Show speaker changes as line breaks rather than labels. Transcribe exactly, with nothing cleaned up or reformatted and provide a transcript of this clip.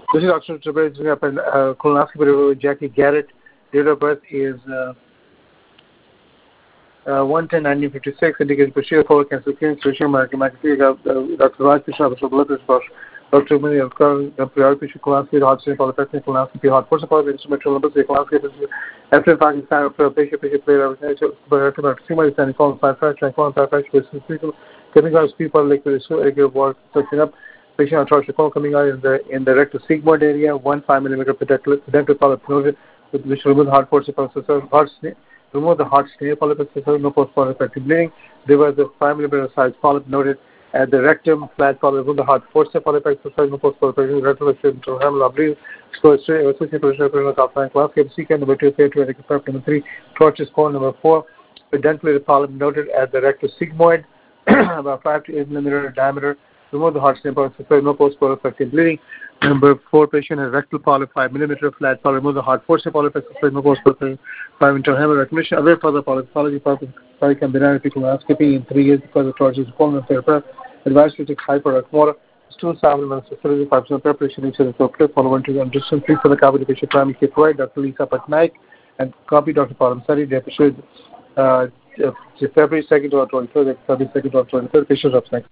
This is Doctor Jabez uh, colonoscopy with Jackie Garrett. Date of birth is uh, uh, one ten nineteen fifty-six. Indicated posterior colon cancer clearance. Ratio American Macaphy. Doctor Raj Fisher, Doctor Blood Bosch, Doctor Mini of Doctor Fisher colonoscopy, hot stain polypeptide colonoscopy, hot force polypeptide instrumental numbers, colonoscopy. After finding sign of patient, patient player of natural, somebody standing colon five fracture, colon five fracture with people, getting out of people liquid, so egg water, touching up. Patient arterial colon coming out in the in the rectus sigmoid area, one five millimeter pedental polyp noted, with which remove the hard force processor, hard snake, remove the hard snake polyp processor, no post polyp bleeding. There was a five millimeter size polyp noted at the rectum, flat polyp, remove the hard force polyp processor, no post polyp bleeding, rectal to hammer bleeding, so it's associated pressure top line class, second number two, third number three, torches colon number four, pedental polyp noted at the rectus sigmoid, about five to eight millimeter diameter. Remove the hard stain polyp, no post-polyp bleeding. Number four, patient has rectal polyp, five millimeter flat polyp. Remove the hard force polyp, no post-polyp, five internal hemorrhage. Recognition away further polypology, polyp can be done with colonoscopy in three years because of torches, colon therapy. Advice to take hyperactive water. Stool supplements, five percent preparation, each of the appropriate. Follow one to the distance, please for the copy of the patient primary care provided, Doctor Lisa Patnaik, and copy Doctor Param Sari, the episode, uh, February second or twenty-third, February second or twenty-third, patient up next.